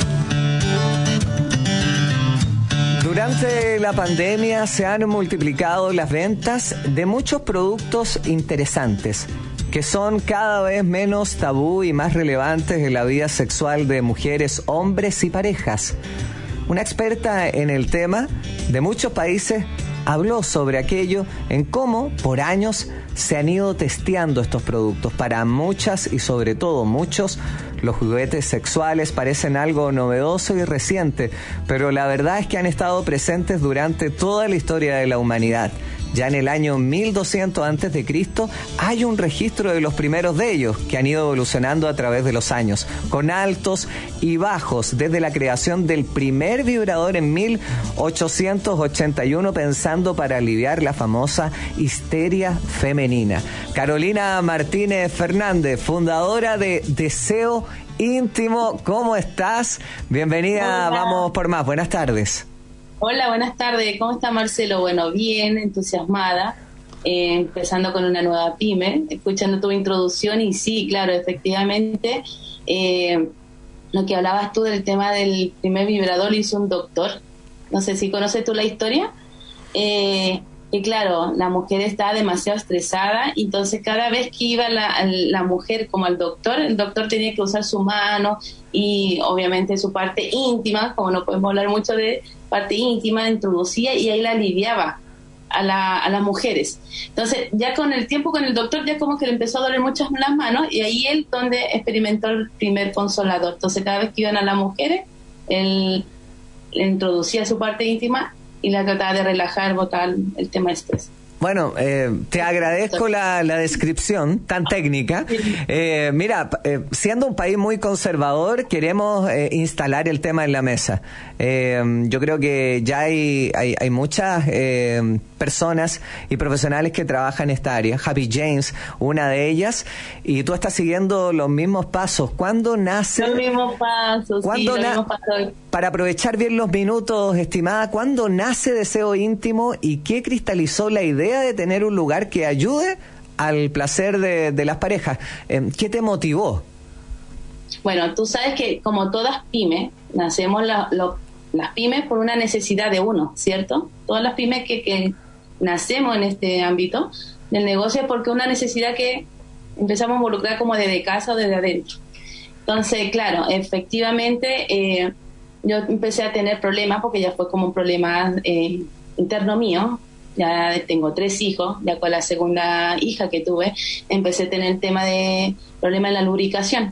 Durante la pandemia se han multiplicado las ventas de muchos productos interesantes que son cada vez menos tabú y más relevantes en la vida sexual de mujeres, hombres y parejas. Una experta en el tema de muchos países habló sobre aquello, en cómo por años se han ido testeando estos productos. Para muchas y sobre todo muchos, los juguetes sexuales parecen algo novedoso y reciente, pero la verdad es que han estado presentes durante toda la historia de la humanidad. Ya en el año mil doscientos antes de Cristo hay un registro de los primeros de ellos que han ido evolucionando a través de los años, con altos y bajos, desde la creación del primer vibrador en mil ochocientos ochenta y uno, pensando para aliviar la famosa histeria femenina. Carolina Martínez Fernández, fundadora de Deseo Íntimo, ¿cómo estás? Bienvenida. Hola. Vamos por Más. Buenas tardes. Hola, buenas tardes. ¿Cómo está Marcelo? Bueno, bien, entusiasmada. eh, empezando con una nueva pyme, escuchando tu introducción y sí, claro, efectivamente, eh, lo que hablabas tú del tema del primer vibrador lo hizo un doctor, no sé si conoces tú la historia, eh, y claro, la mujer estaba demasiado estresada, entonces cada vez que iba la, la mujer como al doctor, el doctor tenía que usar su mano y obviamente su parte íntima, como no podemos hablar mucho de parte íntima, introducía y ahí la aliviaba a, la, a las mujeres. Entonces ya con el tiempo con el doctor ya como que le empezó a doler mucho las manos y ahí él donde experimentó el primer consolador. Entonces cada vez que iban a las mujeres, él le introducía su parte íntima y la trataba de relajar, botar el tema de estrés. Bueno, eh, te agradezco la, la descripción tan técnica. Eh, mira, eh, siendo un país muy conservador, queremos eh, instalar el tema en la mesa. Eh, yo creo que ya hay, hay, hay muchas eh, personas y profesionales que trabajan en esta área. Happy James, una de ellas, y tú estás siguiendo los mismos pasos. ¿Cuándo nace? Los mismos pasos, sí, los na- mismos pasos. Para aprovechar bien los minutos, estimada, ¿cuándo nace Deseo Íntimo y qué cristalizó la idea de tener un lugar que ayude al placer de, de las parejas? Eh, ¿Qué te motivó? Bueno, tú sabes que como todas pymes, nacemos la, lo, las pymes por una necesidad de uno, ¿cierto? Todas las pymes que, que nacemos en este ámbito del negocio es porque una necesidad que empezamos a involucrar como desde casa o desde adentro. Entonces, claro, efectivamente, eh, yo empecé a tener problemas porque ya fue como un problema eh, interno mío. Ya tengo tres hijos, ya con la segunda hija que tuve, empecé a tener el tema de problema en la lubricación,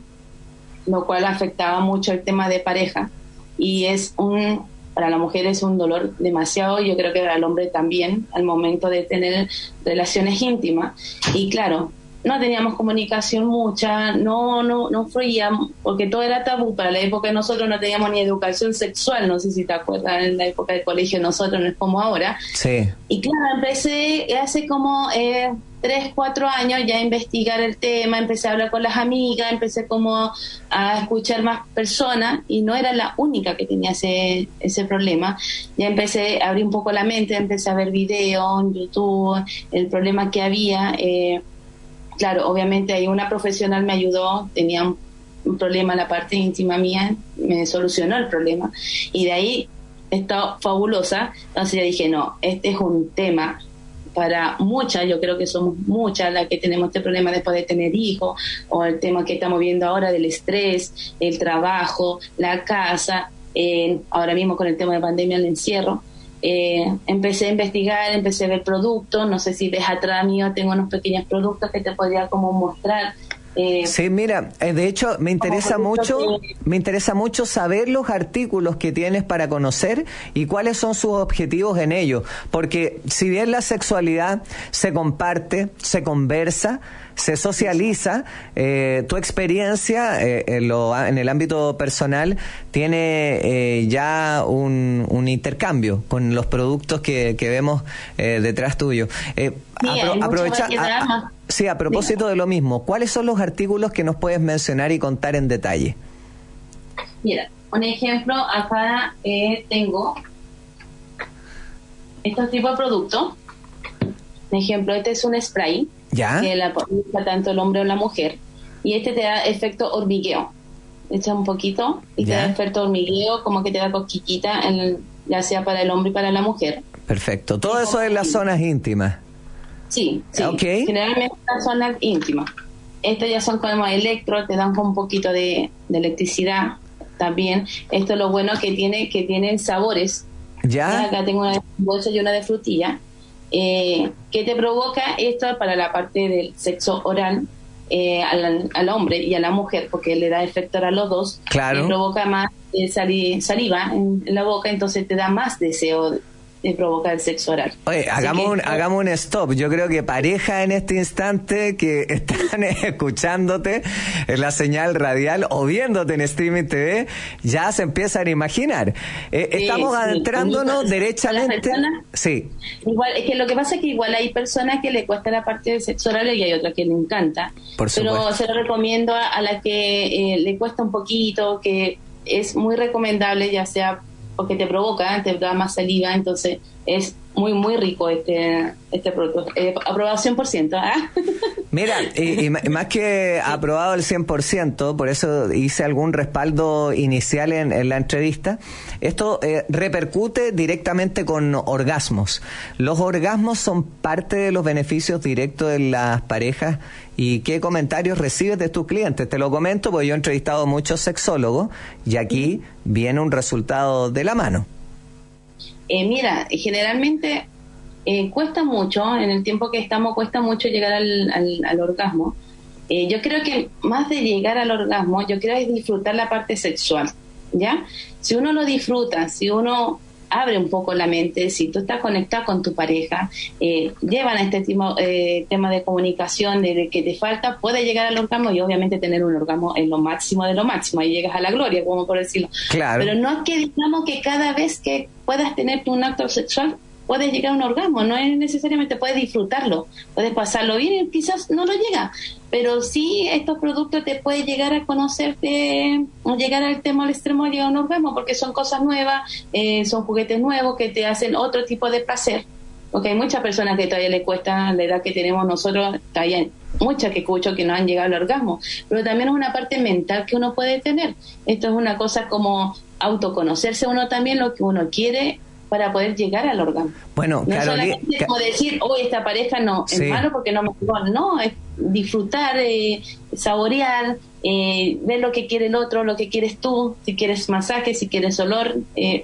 lo cual afectaba mucho el tema de pareja. Y es un, para la mujer es un dolor demasiado, yo creo que para el hombre también, al momento de tener relaciones íntimas. Y claro, no teníamos comunicación mucha, no no no fluíamos, porque todo era tabú. Para la época de nosotros no teníamos ni educación sexual, no sé si te acuerdas, en la época del colegio nosotros no es como ahora. Sí. Y claro, empecé hace como eh, tres, cuatro años ya a investigar el tema, empecé a hablar con las amigas, empecé como a escuchar más personas y no era la única que tenía ese, ese problema. Ya empecé a abrir un poco la mente, empecé a ver videos en YouTube, el problema que había. Eh, Claro, obviamente ahí una profesional me ayudó, tenía un, un problema en la parte íntima mía, me solucionó el problema. Y de ahí está fabulosa. Entonces ya dije, no, este es un tema para muchas, yo creo que somos muchas las que tenemos este problema después de tener hijos, o el tema que estamos viendo ahora del estrés, el trabajo, la casa, eh, ahora mismo con el tema de pandemia, el encierro. Eh, empecé a investigar, empecé a ver productos, no sé si ves atrás mío, tengo unos pequeños productos que te podría como mostrar. Eh, sí, mira, eh, de hecho me interesa mucho, que... me interesa mucho saber los artículos que tienes para conocer y cuáles son sus objetivos en ello, porque si bien la sexualidad se comparte, se conversa, se socializa, eh, tu experiencia eh, en, lo, en el ámbito personal tiene eh, ya un, un intercambio con los productos que, que vemos eh, detrás tuyo. Eh, sí, apro- aprovecha, a, a, sí, a propósito Dígame. de lo mismo, ¿cuáles son los artículos que nos puedes mencionar y contar en detalle? Mira, un ejemplo, acá eh, tengo estos tipos de productos. Por ejemplo, este es un spray. ¿Ya? Que la usa tanto el hombre o la mujer, y este te da efecto hormigueo, echa un poquito y ¿Ya? te da efecto hormigueo, como que te da cosquillita, en el, ya sea para el hombre y para la mujer. Perfecto, todo eso en las zonas íntimas. Sí, sí, okay. Generalmente en las zonas íntimas. Estos ya son como electro, te dan con un poquito de, de electricidad también. Esto es lo bueno que tiene, que tienen sabores. Ya. Acá tengo una de bolsa y una de frutilla. Eh, que te provoca esto para la parte del sexo oral eh, al, al hombre y a la mujer, porque le da efecto a los dos. Claro. Le provoca más eh, sali, saliva en, en la boca, entonces te da más deseo de, de provocar el sexo oral. Oye, hagamos que, un, hagamos un stop. Yo creo que pareja en este instante que están escuchándote en la señal radial o viéndote en Streaming T V, ya se empiezan a imaginar. Eh, sí, estamos sí, adentrándonos sí. derechamente. Sí. Igual, es que lo que pasa es que igual hay personas que le cuesta la parte del sexo oral y hay otras que le encanta. Por supuesto. Pero se lo recomiendo a, a la que eh, le cuesta un poquito, que es muy recomendable, ya sea porque te provoca, te da más saliva, entonces es muy, muy rico este este producto. Eh, aprobado cien por ciento. ¿eh? Mira, y, y más que aprobado el cien por ciento, por eso hice algún respaldo inicial en, en la entrevista, esto eh, repercute directamente con orgasmos. Los orgasmos son parte de los beneficios directos de las parejas. ¿Y qué comentarios recibes de tus clientes? Te lo comento porque yo he entrevistado a muchos sexólogos y aquí viene un resultado de la mano. Eh, mira, generalmente eh, cuesta mucho, en el tiempo que estamos cuesta mucho llegar al, al, al orgasmo. Eh, yo creo que más de llegar al orgasmo, yo creo es disfrutar la parte sexual, ¿ya? Si uno lo disfruta, si uno abre un poco la mente, si tú estás conectado con tu pareja, eh, llevan este tipo, eh, tema de comunicación, de, de que te falta, puedes llegar al orgasmo y obviamente tener un orgasmo en lo máximo de lo máximo, ahí llegas a la gloria, como por decirlo. Claro. Pero no es que digamos que cada vez que puedas tener un acto sexual puedes llegar a un orgasmo, no es necesariamente, puedes disfrutarlo, puedes pasarlo bien y quizás no lo llega, pero sí estos productos te pueden llegar a conocerte, o llegar al tema al extremo de llegar a un orgasmo, porque son cosas nuevas, eh, son juguetes nuevos que te hacen otro tipo de placer, porque hay muchas personas que todavía le cuesta la edad que tenemos nosotros, todavía hay muchas que escucho que no han llegado al orgasmo, pero también es una parte mental que uno puede tener. Esto es una cosa como autoconocerse uno también, lo que uno quiere para poder llegar al orgasmo. Bueno, no Carolina, solamente como decir, oh, esta pareja no es sí. malo porque no me llegó, no, es disfrutar, eh, saborear, eh, ver lo que quiere el otro, lo que quieres tú, si quieres masaje, si quieres olor, eh,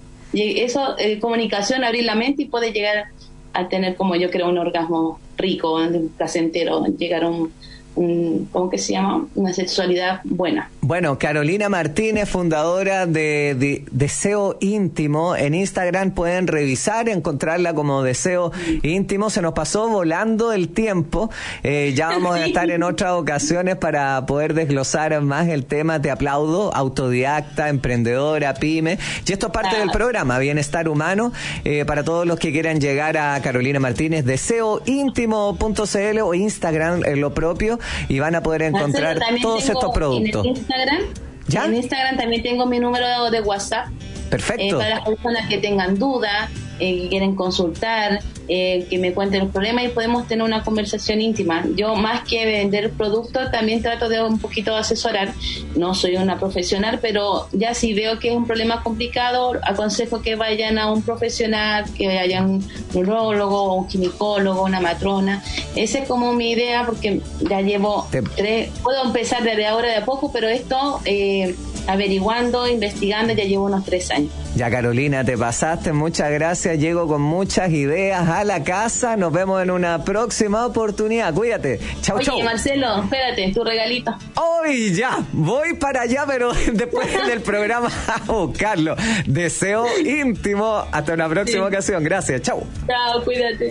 y eso, eh, comunicación, abrir la mente y puede llegar a tener, como yo creo, un orgasmo rico, placentero, llegar a un, un ¿cómo que se llama? Una sexualidad buena. Bueno, Carolina Martínez, fundadora de, de Deseo Íntimo. En Instagram pueden revisar, encontrarla como Deseo Íntimo. Se nos pasó volando el tiempo. Eh, ya vamos a estar en otras ocasiones para poder desglosar más el tema. Te aplaudo, autodidacta, emprendedora, pyme. Y esto es parte ah. del programa, Bienestar Humano. Eh, para todos los que quieran llegar a Carolina Martínez, deseo íntimo punto c l o Instagram, eh, lo propio, y van a poder encontrar todos estos productos. ¿Ya? En Instagram también tengo mi número de WhatsApp. Perfecto. Eh, para las personas que tengan dudas, eh, que quieren consultar, eh, que me cuenten los problemas y podemos tener una conversación íntima. Yo, más que vender productos, también trato de un poquito de asesorar. No soy una profesional, pero ya si veo que es un problema complicado, aconsejo que vayan a un profesional, que vayan a un neurólogo, un ginecólogo, una matrona. Esa es como mi idea, porque ya llevo Te... tres, puedo empezar desde ahora de a poco, pero esto, eh, averiguando, investigando, ya llevo unos tres años. Ya, Carolina, te pasaste, muchas gracias. Llego con muchas ideas a la casa. Nos vemos en una próxima oportunidad. Cuídate. Chau, chau. Oye, Marcelo, espérate, tu regalito. Hoy ya, voy para allá, pero después del programa a buscarlo. Deseo Íntimo. Hasta una próxima sí. ocasión. Gracias. Chau. Chao, cuídate.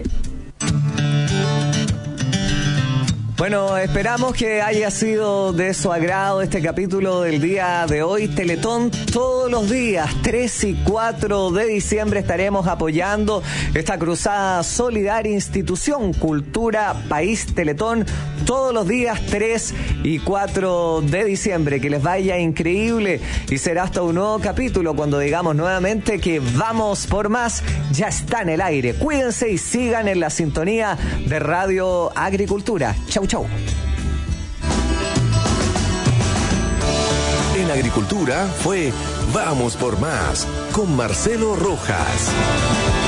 Bueno, esperamos que haya sido de su agrado este capítulo del día de hoy. Teletón todos los días, tres y cuatro de diciembre, estaremos apoyando esta cruzada solidaria, institución, cultura, país, Teletón, todos los días, tres y cuatro de diciembre. Que les vaya increíble y será hasta un nuevo capítulo cuando digamos nuevamente que vamos por más. Ya está en el aire. Cuídense y sigan en la sintonía de Radio Agricultura. Chau, chau. En Agricultura fue Vamos por Más con Marcelo Rojas.